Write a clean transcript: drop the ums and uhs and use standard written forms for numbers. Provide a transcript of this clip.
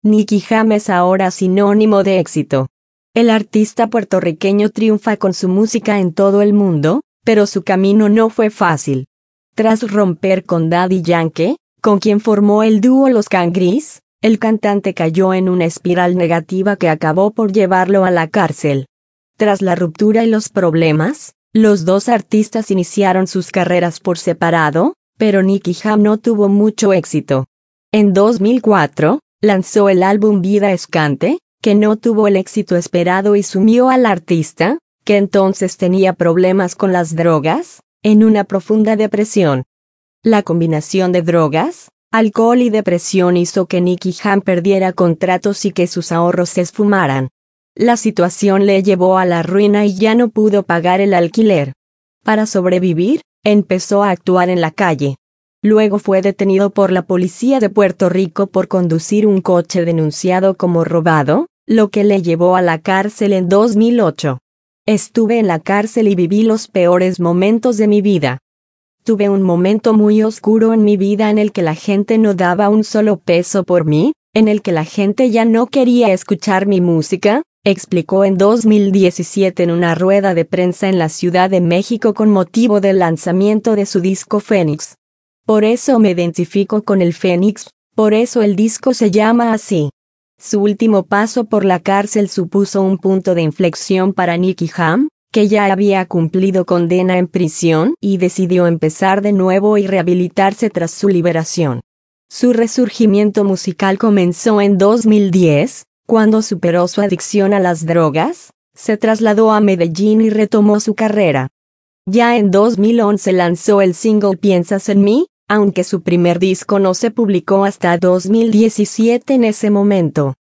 Nicky Jam es ahora sinónimo de éxito. El artista puertorriqueño triunfa con su música en todo el mundo, pero su camino no fue fácil. Tras romper con Daddy Yankee, con quien formó el dúo Los Cangris, el cantante cayó en una espiral negativa que acabó por llevarlo a la cárcel. Tras la ruptura y los problemas, los dos artistas iniciaron sus carreras por separado, pero Nicky Jam no tuvo mucho éxito. En 2004, lanzó el álbum Vida Escante, que no tuvo el éxito esperado y sumió al artista, que entonces tenía problemas con las drogas, en una profunda depresión. La combinación de drogas, alcohol y depresión hizo que Nicky Jam perdiera contratos y que sus ahorros se esfumaran. La situación le llevó a la ruina y ya no pudo pagar el alquiler. Para sobrevivir, empezó a actuar en la calle. Luego fue detenido por la policía de Puerto Rico por conducir un coche denunciado como robado, lo que le llevó a la cárcel en 2008. Estuve en la cárcel y viví los peores momentos de mi vida. Tuve un momento muy oscuro en mi vida en el que la gente no daba un solo peso por mí, en el que la gente ya no quería escuchar mi música, explicó en 2017 en una rueda de prensa en la Ciudad de México con motivo del lanzamiento de su disco Fénix. Por eso me identifico con el Fénix, por eso el disco se llama así. Su último paso por la cárcel supuso un punto de inflexión para Nicky Jam, que ya había cumplido condena en prisión y decidió empezar de nuevo y rehabilitarse tras su liberación. Su resurgimiento musical comenzó en 2010, cuando superó su adicción a las drogas, se trasladó a Medellín y retomó su carrera. Ya en 2011 lanzó el single Piensas en mí, aunque su primer disco no se publicó hasta 2017 en ese momento.